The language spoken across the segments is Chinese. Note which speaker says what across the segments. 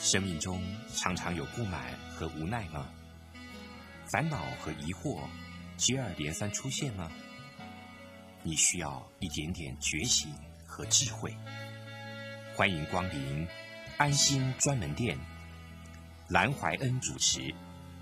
Speaker 1: 生命中常常有不满和无奈吗？烦恼和疑惑接二连三出现吗？你需要一点点觉醒和智慧。欢迎光临安心专门店，蓝怀恩主持。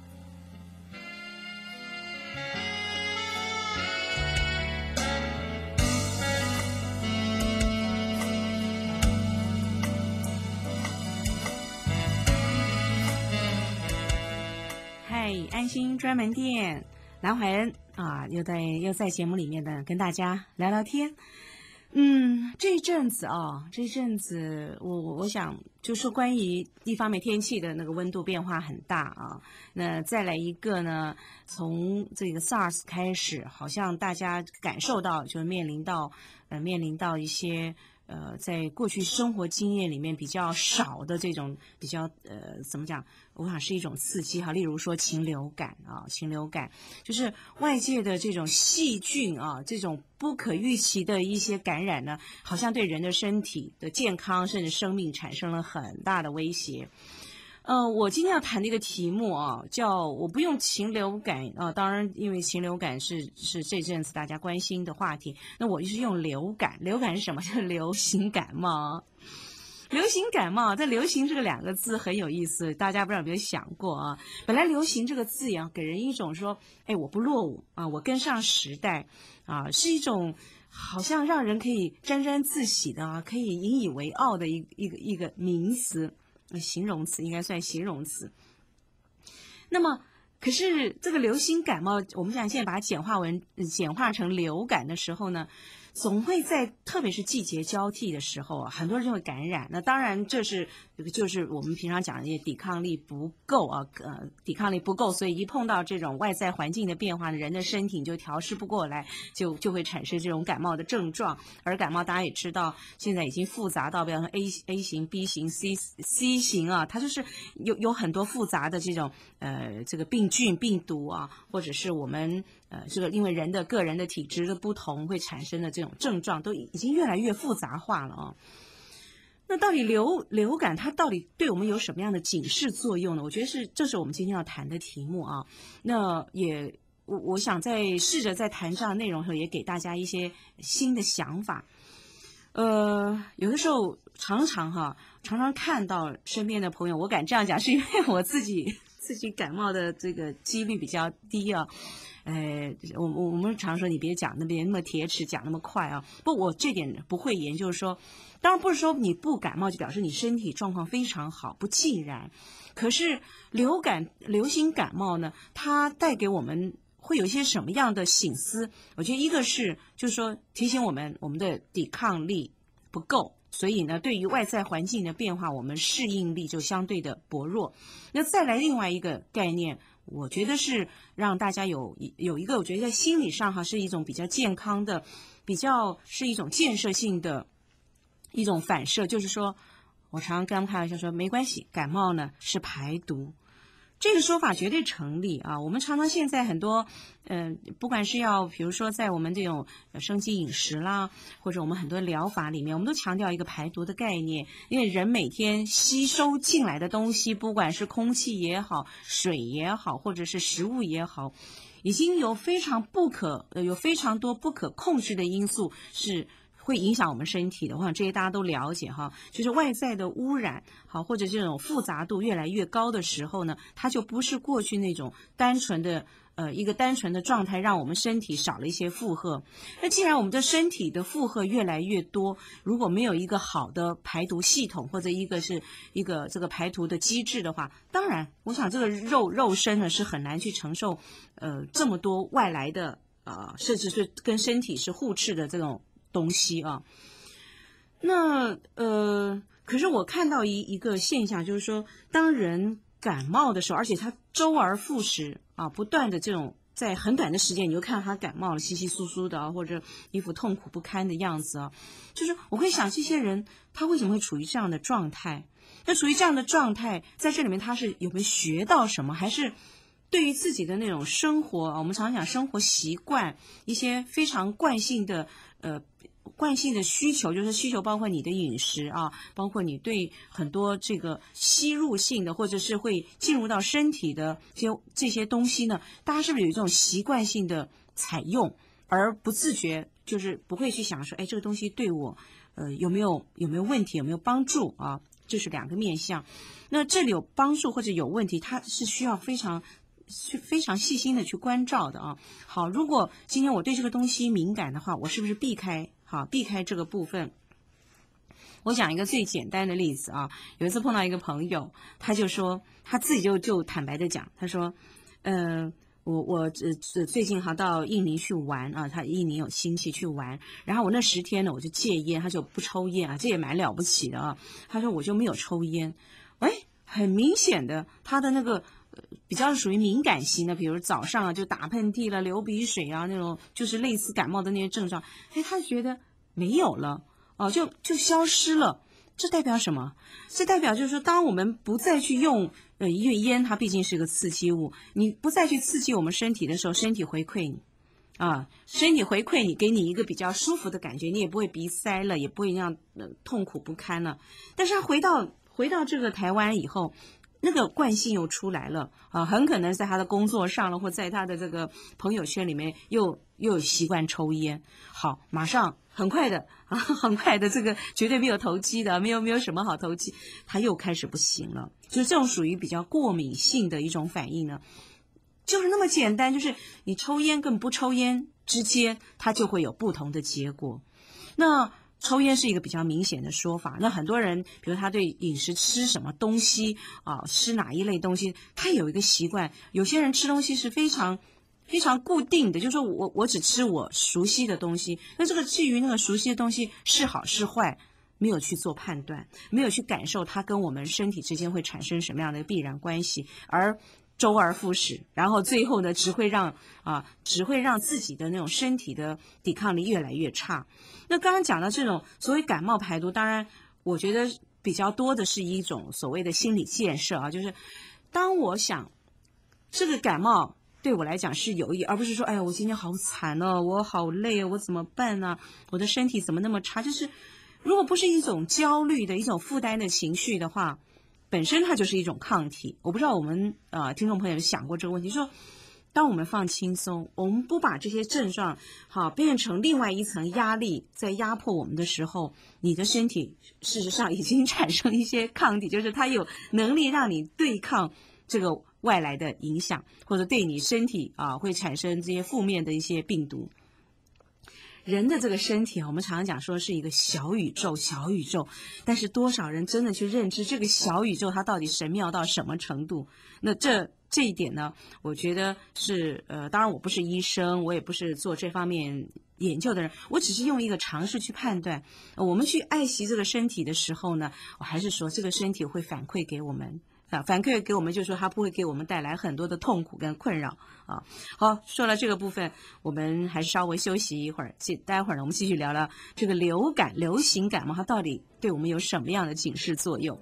Speaker 2: 安心专门店，蓝怀恩啊，又在节目里面呢跟大家聊聊天。这一阵子我想就是关于一方面天气的那个温度变化很大啊，那再来一个呢，从这个 SARS 开始，好像大家感受到就面临到一些在过去生活经验里面比较少的这种比较怎么讲？我想是一种刺激哈，例如说禽流感就是外界的这种细菌啊，这种不可预期的一些感染呢，好像对人的身体的健康甚至生命产生了很大的威胁。我今天要谈的一个题目啊，叫我不用禽流感啊，当然因为禽流感是这阵子大家关心的话题，那我就是用流感。流感是什么？就是流行感冒。流行感冒，在流行这个两个字很有意思，大家不知道有没有想过啊？本来流行这个字呀，给人一种说，我不落伍啊，我跟上时代啊，是一种好像让人可以沾沾自喜的啊，可以引以为傲的一个名词，形容词应该算形容词。那么，可是这个流行感冒，我们现在把它简化成流感的时候呢？总会在特别是季节交替的时候啊，很多人就会感染。那当然就是我们平常讲的一些抵抗力不够啊，抵抗力不够，所以一碰到这种外在环境的变化呢，人的身体就调试不过来，就会产生这种感冒的症状。而感冒大家也知道，现在已经复杂到比方说 A 型、B 型、C 型啊，它就是有很多复杂的这种这个病菌、病毒啊，或者是我们这个因为个人的体质的不同会产生的这种症状都已经越来越复杂化了啊。那到底流感它到底对我们有什么样的警示作用呢？我觉得这是我们今天要谈的题目啊。那我想试着在谈这样的内容的时候，也给大家一些新的想法。有的时候常常看到身边的朋友，我敢这样讲，是因为我自己感冒的这个几率比较低啊。我们常说你别讲那么铁齿，讲那么快啊。不，我这点不讳言，就是说，当然不是说你不感冒就表示你身体状况非常好，不尽然。可是流行感冒呢，它带给我们会有一些什么样的省思？我觉得一个是就是说提醒我们的抵抗力不够。所以呢，对于外在环境的变化，我们适应力就相对的薄弱。那再来另外一个概念，我觉得是让大家有一个，我觉得在心理上是一种比较健康的，比较是一种建设性的一种反射，就是说，我常常跟他们开玩笑说，没关系，感冒呢是排毒。这个说法绝对成立啊！我们常常现在很多，不管是比如说在我们这种生机饮食啦，或者我们很多疗法里面，我们都强调一个排毒的概念。因为人每天吸收进来的东西，不管是空气也好、水也好，或者是食物也好，已经有非常多不可控制的因素是会影响我们身体的话，这些大家都了解哈，就是外在的污染好，或者这种复杂度越来越高的时候呢，它就不是过去那种单纯的一个单纯的状态，让我们身体少了一些负荷。那既然我们的身体的负荷越来越多，如果没有一个好的排毒系统，或者一个这个排毒的机制的话，当然我想这个肉身呢是很难去承受这么多外来的甚至是跟身体是互斥的这种东西啊。那可是我看到一个现象，就是说当人感冒的时候，而且他周而复始啊，不断的这种在很短的时间你就看到他感冒了，稀稀疏疏的啊，或者一副痛苦不堪的样子啊，就是我会想这些人他为什么会处于这样的状态？那处于这样的状态，在这里面他是有没有学到什么，还是对于自己的那种生活我们常讲生活习惯，一些非常惯性的惯性的需求，就是需求包括你的饮食啊，包括你对很多这个吸入性的或者是会进入到身体的这些东西呢，大家是不是有一种习惯性的采用，而不自觉，就是不会去想说，哎，这个东西对我有没有问题，有没有帮助啊？这是两个面向。那这里有帮助或者有问题，它是需要非常细心的去关照的啊。好，如果今天我对这个东西敏感的话，我是不是避开这个部分？我讲一个最简单的例子啊，有一次碰到一个朋友，他就说他自己就坦白的讲，他说，我最近到印尼去玩啊，他印尼有亲戚去玩，然后我那10天呢我就戒烟，他就不抽烟啊，这也蛮了不起的啊。他说我就没有抽烟，很明显的他的那个比较属于敏感型的，比如早上啊就打喷嚏了、流鼻水啊那种，就是类似感冒的那些症状，他觉得没有了哦，就消失了。这代表什么？这代表就是说，当我们不再去用因为烟它毕竟是个刺激物，你不再去刺激我们身体的时候，身体回馈你啊，身体回馈你，给你一个比较舒服的感觉，你也不会鼻塞了，也不会让痛苦不堪了。但是他回到这个台湾以后，那个惯性又出来了啊，很可能在他的工作上了，或在他的这个朋友圈里面又有习惯抽烟。好，马上很快的这个绝对没有投机的，没有什么好投机，他又开始不行了。就是这种属于比较过敏性的一种反应呢，就是那么简单，就是你抽烟跟不抽烟之间，它就会有不同的结果。那抽烟是一个比较明显的说法，那很多人比如他对饮食吃什么东西啊，吃哪一类东西，他有一个习惯，有些人吃东西是非常固定的，就是说我只吃我熟悉的东西，那这个至于那个熟悉的东西是好是坏，没有去做判断，没有去感受它跟我们身体之间会产生什么样的必然关系，而周而复始，然后最后呢只会让自己的那种身体的抵抗力越来越差。那刚刚讲到这种所谓感冒排毒，当然我觉得比较多的是一种所谓的心理建设啊，就是当我想这个感冒对我来讲是有益，而不是说哎呀我今天好惨哦，我好累哦，我怎么办呢？我的身体怎么那么差？就是如果不是一种焦虑的一种负担的情绪的话，本身它就是一种抗体。我不知道我们听众朋友有想过这个问题，说当我们放轻松，我们不把这些症状变成另外一层压力在压迫我们的时候，你的身体事实上已经产生一些抗体，就是它有能力让你对抗这个外来的影响，或者对你身体会产生这些负面的一些病毒。人的这个身体我们常常讲说是一个小宇宙，但是多少人真的去认知这个小宇宙它到底神妙到什么程度？那这一点呢，我觉得是当然我不是医生，我也不是做这方面研究的人，我只是用一个常识去判断。我们去爱惜这个身体的时候呢，我还是说这个身体会反馈给我们。反馈给我们，就是说它不会给我们带来很多的痛苦跟困扰啊。好，说了这个部分，我们还是稍微休息一会儿，待会儿呢，我们继续聊聊这个流行感冒，它到底对我们有什么样的警示作用。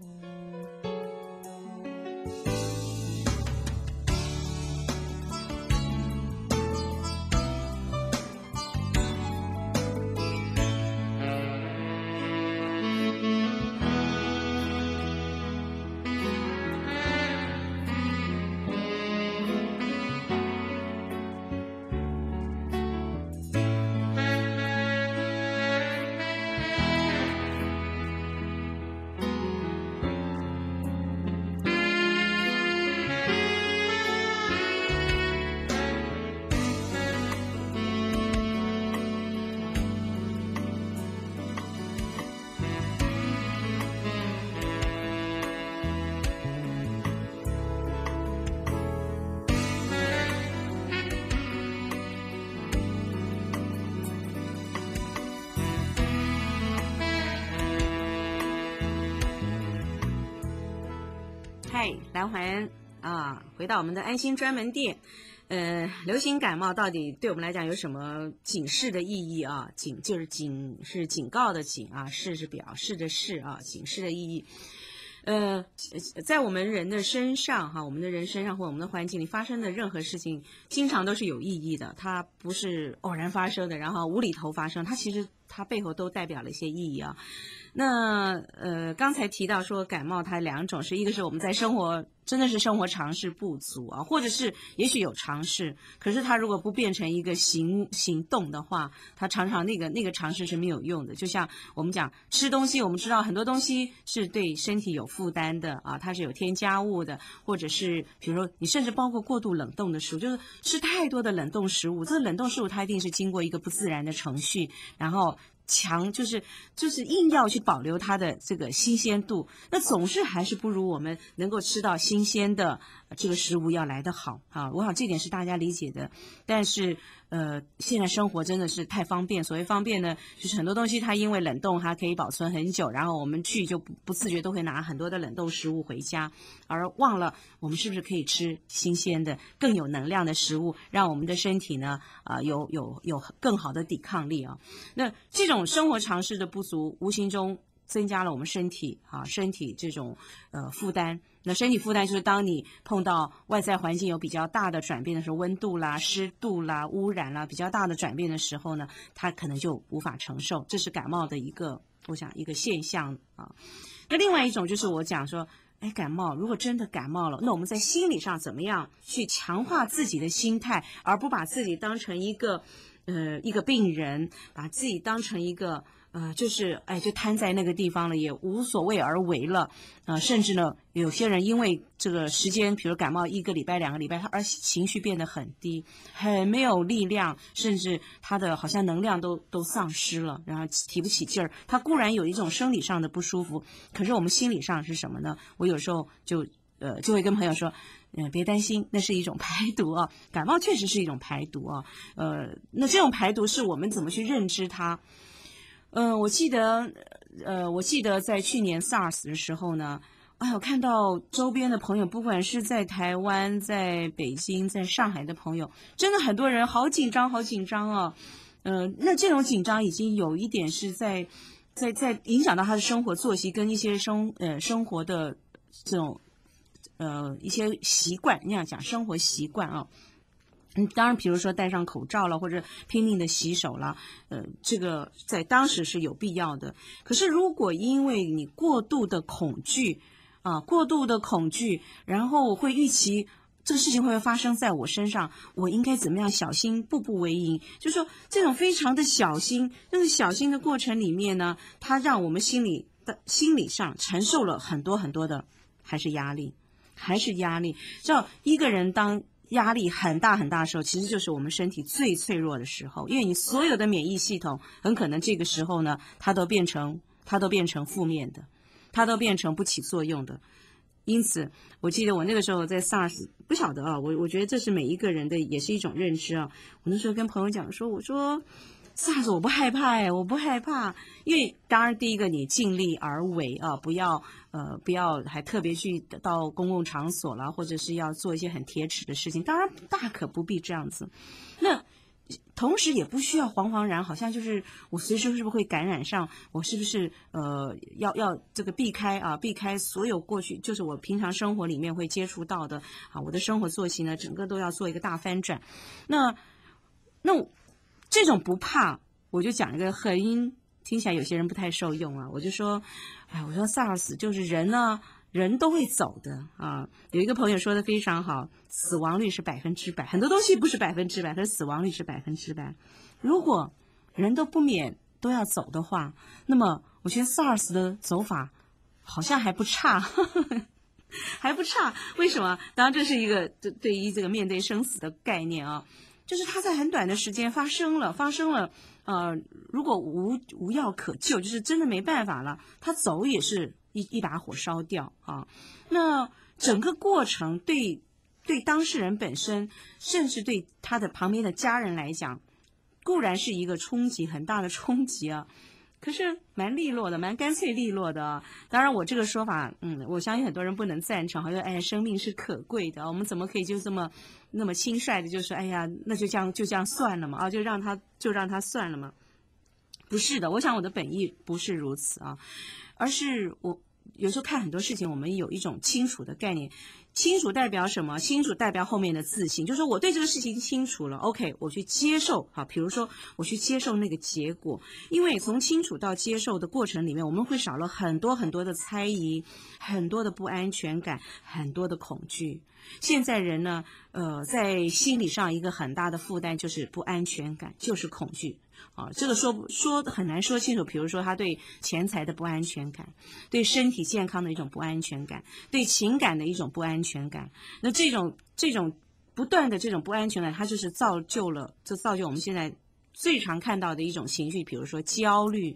Speaker 2: 嗨，蓝环回到我们的安心专门店。流行感冒到底对我们来讲有什么警示的意义啊？就是是警告的警啊，示是表示的示啊，警示的意义。在我们人的身上我们的人身上或我们的环境里发生的任何事情，经常都是有意义的，它不是偶然发生的，然后无厘头发生，它其实它背后都代表了一些意义啊。那刚才提到说感冒它两种，一个是我们在生活真的是生活常识不足啊，或者是也许有常识，可是它如果不变成一个行动的话，它常常那个常识是没有用的。就像我们讲吃东西，我们知道很多东西是对身体有负担的啊，它是有添加物的，或者是比如说你甚至包括过度冷冻的食物，就是吃太多的冷冻食物，这个冷冻食物它一定是经过一个不自然的程序，然后就是硬要去保留它的这个新鲜度，那总是还是不如我们能够吃到新鲜的这个食物要来得好啊。我想这点是大家理解的，但是现在生活真的是太方便。所谓方便呢，就是很多东西它因为冷冻它可以保存很久，然后我们去就不自觉都会拿很多的冷冻食物回家，而忘了我们是不是可以吃新鲜的更有能量的食物，让我们的身体呢有更好的抵抗力啊。那这种生活常识的不足，无形中增加了我们身体这种负担。那身体负担就是当你碰到外在环境有比较大的转变的时候，温度啦、湿度啦、污染啦比较大的转变的时候呢，它可能就无法承受，这是感冒的我想一个现象啊。那另外一种就是我讲说，感冒如果真的感冒了，那我们在心理上怎么样去强化自己的心态，而不把自己当成一个病人，把自己当成一个就瘫在那个地方了，也无所谓而为了，甚至呢，有些人因为这个时间，比如感冒1个礼拜、2个礼拜，他而情绪变得很低，很没有力量，甚至他的好像能量都丧失了，然后提不起劲儿。他固然有一种生理上的不舒服，可是我们心理上是什么呢？我有时候就会跟朋友说，别担心，那是一种排毒啊，感冒确实是一种排毒啊。那这种排毒是我们怎么去认知它？我记得在去年 SARS 的时候呢，我看到周边的朋友，不管是在台湾、在北京、在上海的朋友，真的很多人好紧张啊。那这种紧张已经有一点是在影响到他的生活作息跟一些生活的这种一些习惯，你想讲生活习惯啊。当然比如说戴上口罩了，或者拼命的洗手了，这个在当时是有必要的。可是如果因为你过度的恐惧，然后会预期这个事情会不会发生在我身上，我应该怎么样小心，步步为营，就是说这种非常的小心，那个小心的过程里面呢，它让我们心理上承受了很多很多的还是压力。知道一个人当压力很大很大的时候，其实就是我们身体最脆弱的时候，因为你所有的免疫系统很可能这个时候呢，它都变成负面的，它都变成不起作用的。因此我记得我那个时候在 SARS 不晓得啊，我觉得这是每一个人的也是一种认知啊。我那时候跟朋友讲说，我说 SARS 我不害怕，因为当然第一个你尽力而为啊，不要还特别去到公共场所了，或者是要做一些很铁齿的事情，当然大可不必这样子。那同时也不需要惶然，好像就是我随时是不是会感染上，我是不是要这个避开所有过去就是我平常生活里面会接触到的啊，我的生活作息呢整个都要做一个大翻转。那这种不怕，我就讲一个听起来有些人不太受用啊，我就说我说 SARS 就是人都会走的啊。有一个朋友说的非常好，死亡率是100%，很多东西不是100%，可是死亡率是100%。如果人都不免都要走的话，那么我觉得 SARS 的走法好像还不差还不差。为什么？当然这是一个对于这个面对生死的概念啊，就是它在很短的时间发生了如果无药可救，就是真的没办法了，它走也是一把火烧掉啊。那整个过程对当事人本身，甚至对他的旁边的家人来讲，固然是一个很大的冲击啊，可是蛮利落的，蛮干脆利落的啊。当然我这个说法我相信很多人不能赞成，好像生命是可贵的，我们怎么可以就那么轻率的就说那就这样算了嘛，就让他算了嘛。不是的，我想我的本意不是如此啊，而是有时候看很多事情，我们有一种清楚的概念。清楚代表什么？清楚代表后面的自信，就是我对这个事情清楚了 ，OK， 我去接受。好，比如说我去接受那个结果，因为从清楚到接受的过程里面，我们会少了很多很多的猜疑，很多的不安全感，很多的恐惧。现在人呢，在心理上一个很大的负担就是不安全感，就是恐惧。这个说很难说清楚。比如说，他对钱财的不安全感，对身体健康的一种不安全感，对情感的一种不安全感。那这种不断的这种不安全感，它就是造就我们现在最常看到的一种情绪，比如说焦虑，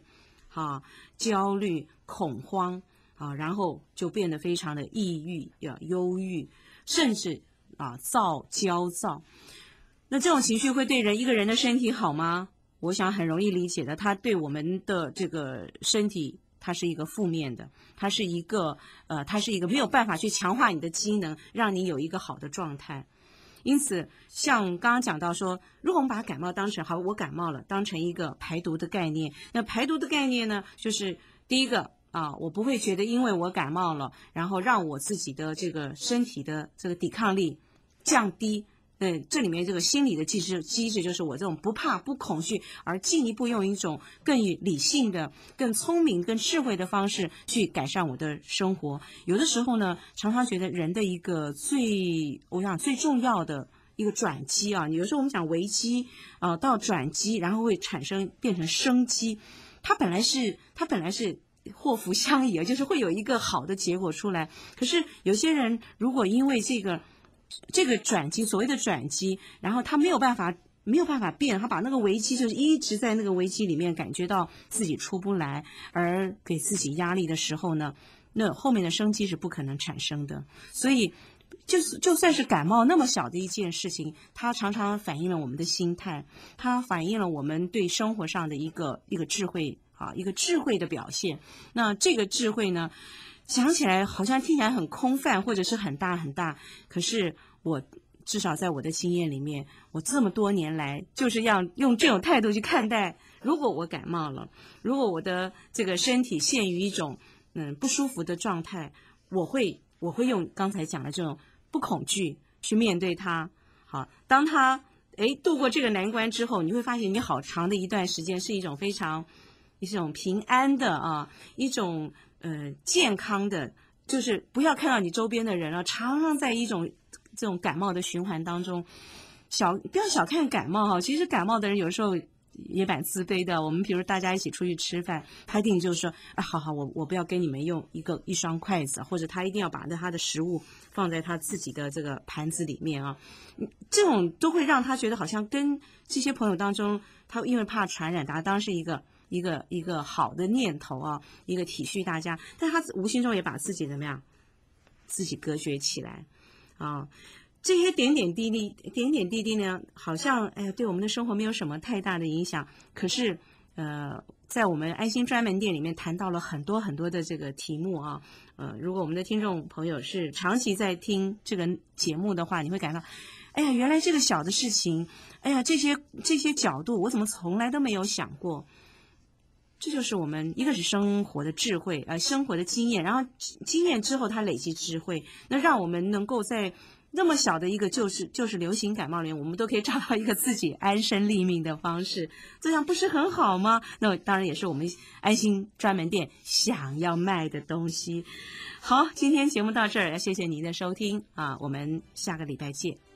Speaker 2: 恐慌然后就变得非常的抑郁、忧郁，甚至焦躁。那这种情绪会对一个人的身体好吗？我想很容易理解的，它对我们的这个身体，它是一个负面的，它是一个没有办法去强化你的机能，让你有一个好的状态。因此，像刚刚讲到说，如果我们把感冒当成我感冒了，当成一个排毒的概念，那排毒的概念呢，就是第一个我不会觉得因为我感冒了，然后让我自己的这个身体的这个抵抗力降低。这里面这个心理的机制就是我这种不怕不恐惧，而进一步用一种更理性的、更聪明、更智慧的方式去改善我的生活。有的时候呢，常常觉得人的一个最重要的一个转机有时候我们讲危机到转机，然后会变成生机。它本来是祸福相依，就是会有一个好的结果出来。可是有些人如果因为这个转机，所谓的转机，然后他没有办法变，他把那个危机就是一直在那个危机里面感觉到自己出不来，而给自己压力的时候呢，那后面的生机是不可能产生的。所以就算是感冒那么小的一件事情，它常常反映了我们的心态，它反映了我们对生活上的一个智慧一个智慧的表现。那这个智慧呢，想起来好像听起来很空泛，或者是很大很大，可是我至少在我的经验里面，我这么多年来就是要用这种态度去看待。如果我感冒了，如果我的这个身体陷于一种不舒服的状态，我会用刚才讲的这种不恐惧去面对它。好，当它度过这个难关之后，你会发现你好长的一段时间是一种平安的一种健康的，就是不要看到你周边的人常常在一种这种感冒的循环当中。不要小看感冒其实感冒的人有时候也蛮自卑的。我们比如大家一起出去吃饭，他一定就是说好，我不要跟你们用一双筷子，或者他一定要把他的食物放在他自己的这个盘子里面这种都会让他觉得好像跟这些朋友当中，他因为怕传染，他当是一个好的念头一个体恤大家，但他无形中也把自己自己隔绝起来这些点点滴滴呢，好像对我们的生活没有什么太大的影响。可是在我们安心专门店里面谈到了很多很多的这个题目如果我们的听众朋友是长期在听这个节目的话，你会感到原来这个小的事情，这些角度我怎么从来都没有想过。这就是我们一个是生活的智慧生活的经验，然后经验之后它累积智慧，那让我们能够在那么小的一个就是流行感冒里面，我们都可以找到一个自己安身立命的方式，这样不是很好吗？那当然也是我们安心专门店想要卖的东西。好，今天节目到这儿，谢谢您的收听我们下个礼拜见。